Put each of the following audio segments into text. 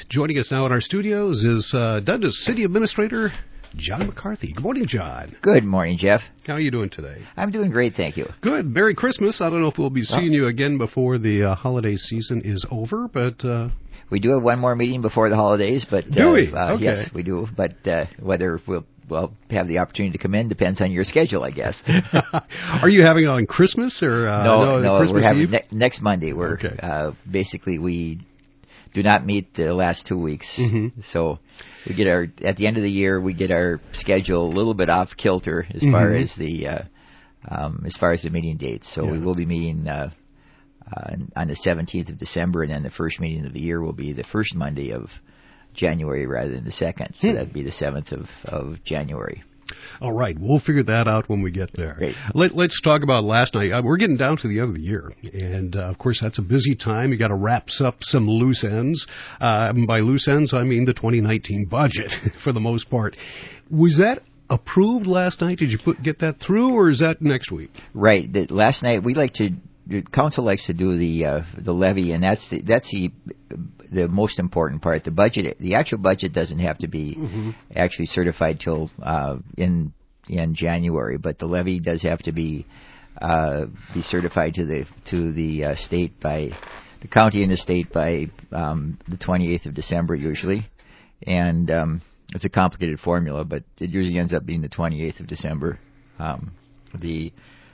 Joining us now in our studios is Dundas City Administrator John McCarthy. Good morning, John. Good morning, Jeff. How are you doing today? I'm doing great, thank you. Good. Merry Christmas. I don't know if we'll be seeing you again before the holiday season is over, but... We do have one more meeting before the holidays, but... Do we? Okay. Yes, we do, but whether we'll have the opportunity to come in depends on your schedule, I guess. Are you having it on Christmas or no, Christmas we're having Eve? Next Monday. We're basically we do not meet the last 2 weeks, so we get at the end of the year we get our schedule a little bit off kilter as far as the meeting dates. So we will be meeting on the 17th of December, and then the first meeting of the year will be the first Monday of January rather than the second. So that'd be the 7th of January. All right. We'll figure that out when we get there. Great. Let's talk about last night. We're getting down to the end of the year. And, of course, that's a busy time. You got to wrap up some loose ends. By loose ends, I mean the 2019 budget for the most part. Was that approved last night? Did you get that through, or is that next week? Right. Last night, the council likes to do the levy, and that's the most important part. The actual budget doesn't have to be actually certified till in January, but the levy does have to be certified to the state by the county and the state by the 28th of December usually, and it's a complicated formula, but it usually ends up being the 28th of December. The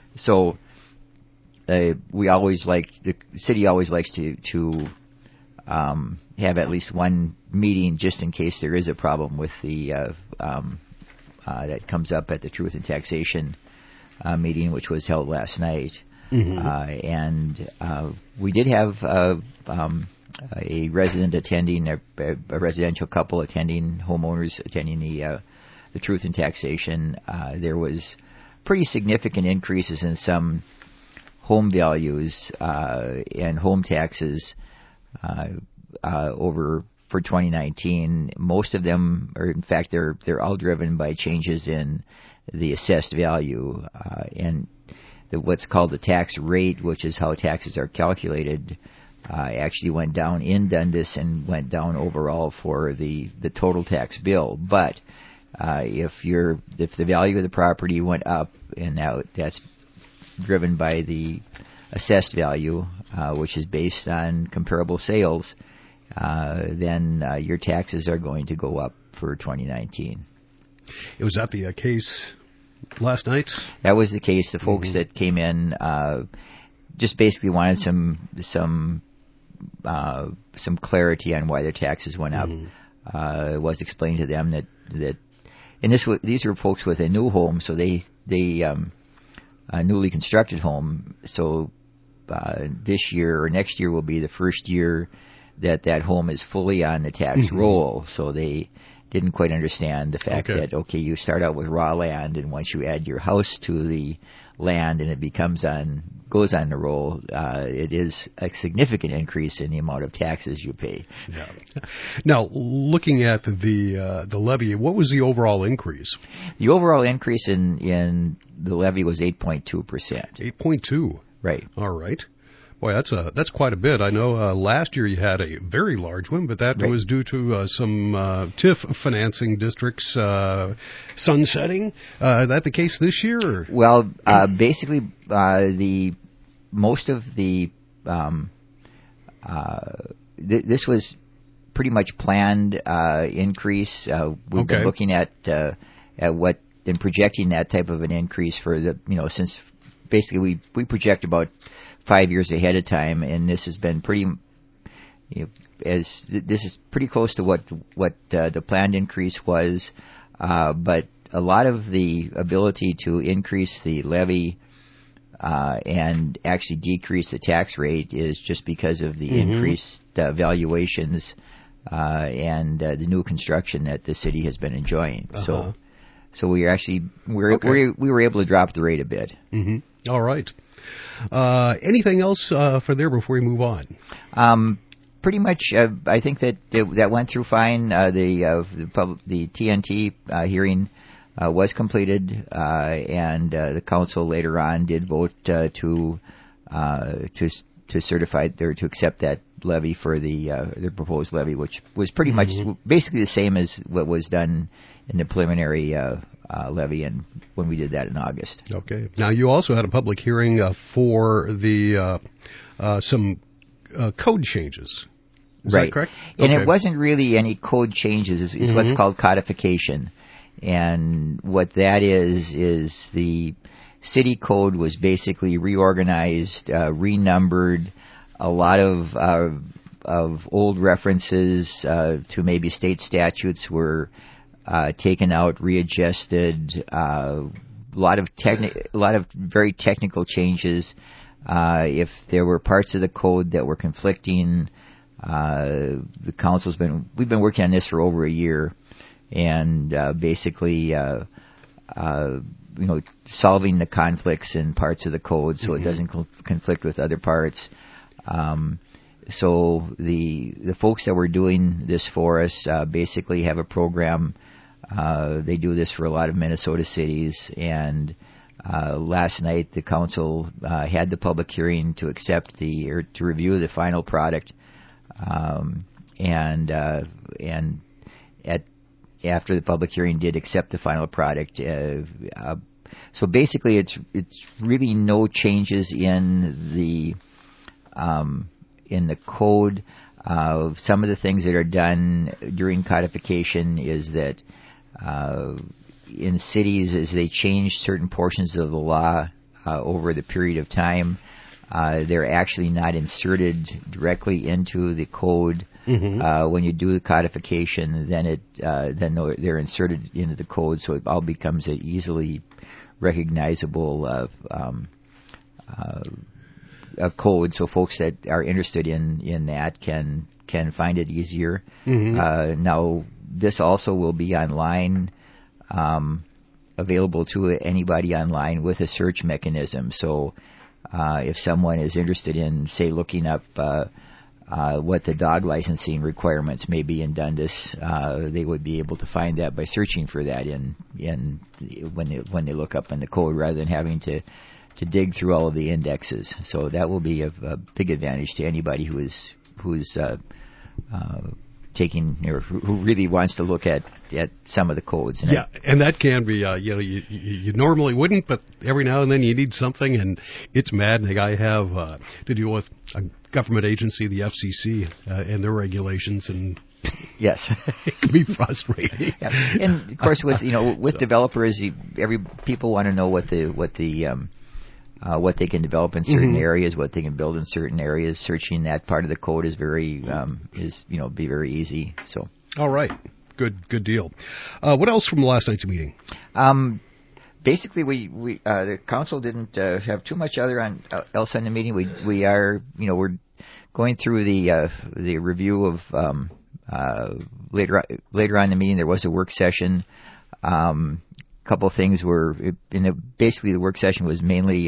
city always likes to have at least one meeting just in case there is a problem with the that comes up at the Truth and Taxation meeting, which was held last night. And we did have a resident attending, a residential couple attending, homeowners attending the Truth and Taxation. There was pretty significant increases in some home values and home taxes for 2019. Most of them are, in fact, they're all driven by changes in the assessed value and what's called the tax rate, which is how taxes are calculated. Actually went down in Dundas and went down overall for the total tax bill. But if the value of the property went up, and that's driven by the assessed value, which is based on comparable sales, then your taxes are going to go up for 2019. Was that the case last night? That was the case. The folks that came in just basically wanted some clarity on why their taxes went up. It was explained to them that and these were folks with a new home, so they a newly constructed home, so this year or next year will be the first year that home is fully on the tax roll, so they didn't quite understand the fact that, you start out with raw land, and once you add your house to the land and it goes on the roll, it is a significant increase in the amount of taxes you pay. Yeah. Now, looking at the levy, what was the overall increase? The overall increase in the levy was 8.2%. 8.2. Right. All right. Boy, that's quite a bit. I know last year you had a very large one, but that was due to some TIF financing districts sunsetting. Is that the case this year? Or? Well, basically, most of the this was pretty much planned increase. We've been looking at what and projecting that type of an increase for since basically we project about 5 years ahead of time, and this has been pretty, this is pretty close to what the planned increase was, but a lot of the ability to increase the levy and actually decrease the tax rate is just because of the increased valuations and the new construction that the city has been enjoying. So we were able to drop the rate a bit. All right. Anything else for there before we move on? Pretty much, I think that went through fine. The TNT hearing was completed, and the council later on did vote to certify or to accept levy for the proposed levy, which was pretty much basically the same as what was done in the preliminary levy, and when we did that in August. Okay. Now you also had a public hearing for the some code changes. Is right. that correct? And it wasn't really any code changes. It's what's called codification. And what that is the city code was basically reorganized, renumbered. A lot of old references to maybe state statutes were taken out, readjusted. A lot of very technical changes. If there were parts of the code that were conflicting, the council's we've been working on this for over a year, and basically, solving the conflicts in parts of the code so it doesn't conflict with other parts. So the folks that were doing this for us basically have a program. They do this for a lot of Minnesota cities, and last night the council had the public hearing to to review the final product, after the public hearing did accept the final product. So basically, it's really no changes in the code. Some of the things that are done during codification is that in cities, as they change certain portions of the law over the period of time, they're actually not inserted directly into the code. When you do the codification, then they're inserted into the code, so it all becomes an easily recognizable a code. So folks that are interested in that can find it easier. Now, this also will be online, available to anybody online with a search mechanism. So if someone is interested in, say, looking up what the dog licensing requirements may be in Dundas, they would be able to find that by searching for that when they look up in the code, rather than having to dig through all of the indexes. So that will be a big advantage to anybody who's taking, or who really wants to look at some of the codes. And that can be, you normally wouldn't, but every now and then you need something, and it's maddening. I have to deal with a government agency, the FCC, and their regulations, and yes, it can be frustrating. Yeah. And of course, with developers, people want to know what they can develop in certain areas, what they can build in certain areas. Searching that part of the code is be very easy. So, all right, good deal. What else from last night's meeting? Basically, we the council didn't have too much else on the meeting. We're going through the review of later on in the meeting. There was a work session. Couple of things were basically the work session was mainly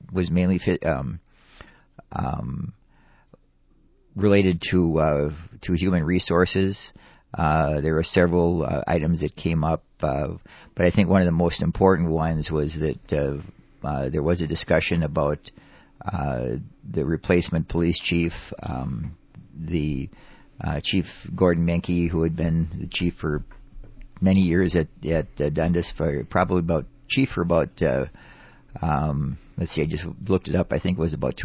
related to human resources. There were several items that came up, but I think one of the most important ones was that there was a discussion about the replacement police chief, the Chief Gordon Menke, who had been the chief for many years at Dundas, let's see, I just looked it up. I think it was about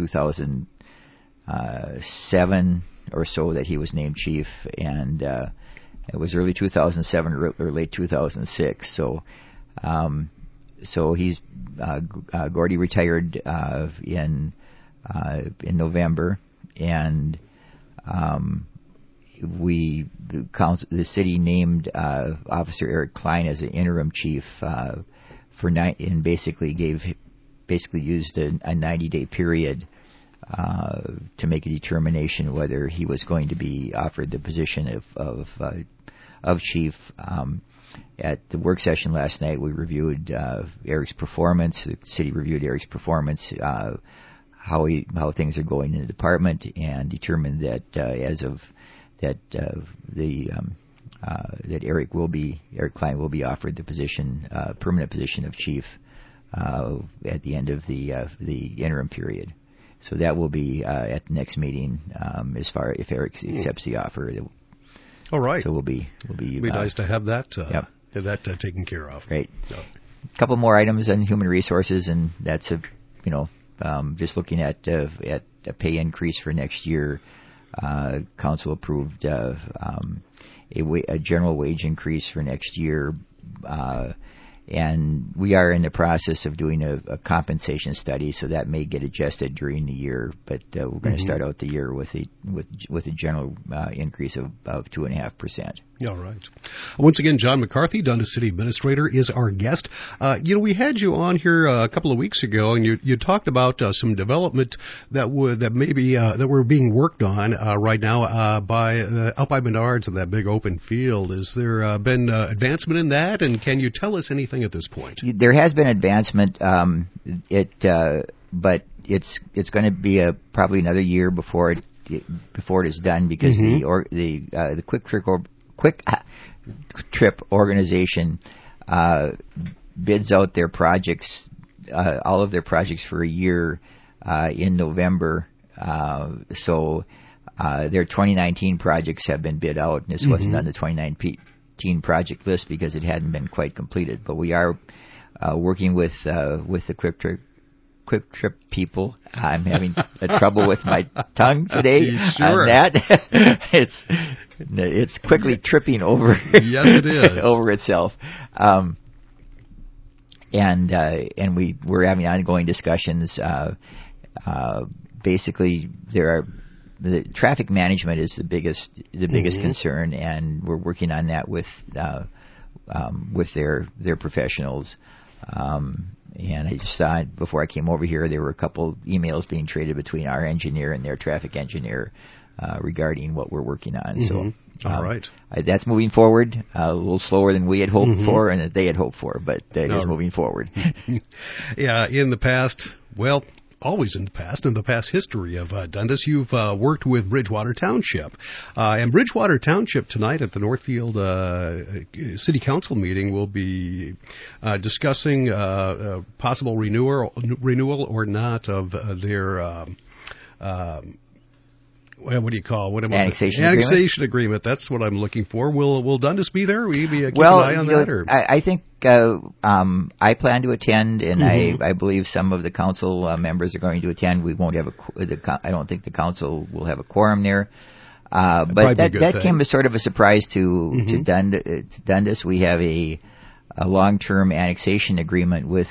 2007 or so that he was named chief, and it was early 2007 or late 2006. So he's Gordy retired in November, and the city named Officer Eric Klein as an interim chief and basically used a 90-day period to make a determination whether he was going to be offered the position of chief. At the work session last night, we reviewed Eric's performance. The city reviewed Eric's performance, how things are going in the department, and determined that that Eric Klein will be offered the position, permanent position of chief, at the end of the interim period. So that will be at the next meeting, as far if Eric accepts the offer. All right. So it'll be nice to have that taken care of. Right. A couple more items on human resources, and that's just looking at a pay increase for next year. Council approved a general wage increase for next year. And we are in the process of doing a compensation study, so that may get adjusted during the year. But we're going to start out the year with a general increase of 2.5%. All right. Once again, John McCarthy, Dundas City Administrator, is our guest. We had you on here a couple of weeks ago, and you talked about some development that were being worked on right now out by Menards in that big open field. Has there been advancement in that, and can you tell us anything at this point? There has been advancement, but it's going to be probably another year before it is done, because the Quick Trip organization bids out their projects, all of their projects for a year in November. So their 2019 projects have been bid out, and this wasn't on the 2019 project list because it hadn't been quite completed. But we are working with the Quick Trip people. I'm having trouble with my tongue today on that. It's quickly tripping over. Yes, it is. over itself. And we're having ongoing discussions. Basically, the traffic management is the biggest concern, and we're working on that with their professionals. And I just saw before I came over here, there were a couple emails being traded between our engineer and their traffic engineer regarding what we're working on. So, all right, that's moving forward a little slower than we had hoped for and that they had hoped for, but it is moving forward. Yeah, in the past, always in the past history of Dundas, you've worked with Bridgewater Township. And Bridgewater Township tonight at the Northfield City Council meeting will be discussing possible renewal or not of their what do you call annexation agreement? That's what I'm looking for. Will Dundas be there? Will you keep an eye on that? Or? I think I plan to attend, and I believe some of the council members are going to attend. We won't have I don't think the council will have a quorum there. But that came as sort of a surprise to Dundas. We have a long-term annexation agreement with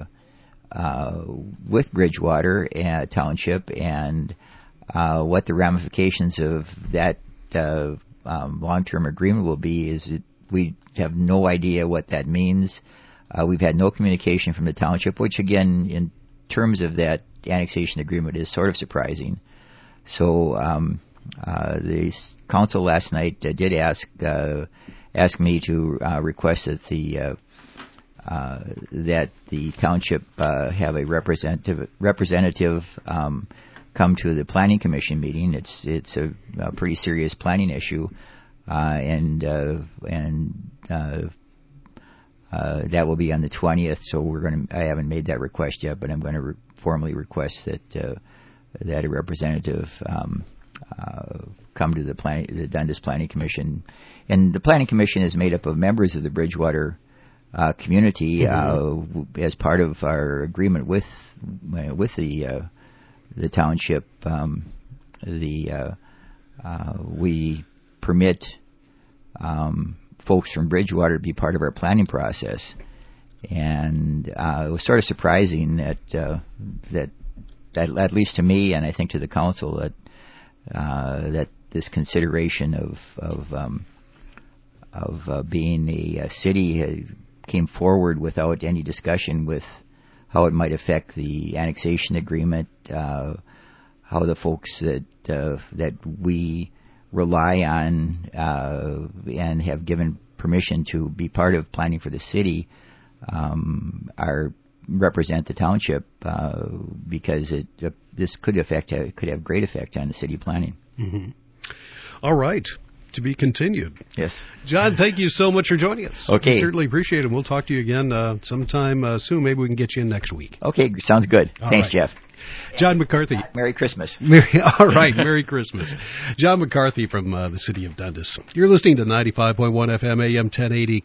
Bridgewater Township, and what the ramifications of that long-term agreement will be is we have no idea what that means. We've had no communication from the township, which again, in terms of that annexation agreement, is sort of surprising. So the council last night did ask me to request that the township have a representative come to the planning commission meeting. It's a pretty serious planning issue, and that will be on the 20th. So I haven't made that request yet, but I'm going to formally request that a representative come to the Dundas Planning Commission. And the Planning Commission is made up of members of the Bridgewater community as part of our agreement with the township. We permit folks from Bridgewater to be part of our planning process, and it was sort of surprising that at least to me, and I think to the council, that this consideration of being a city came forward without any discussion with how it might affect the annexation agreement, how the folks that we rely on and have given permission to be part of planning for the city represent the township, because this could have great effect on the city planning. All right. to be continued. Yes. John, thank you so much for joining us. Okay. We certainly appreciate it. We'll talk to you again sometime soon. Maybe we can get you in next week. Okay, sounds good. Thanks, right. Jeff. John McCarthy. Merry Christmas. All right, Merry Christmas. John McCarthy from the city of Dundas. You're listening to 95.1 FM AM 1080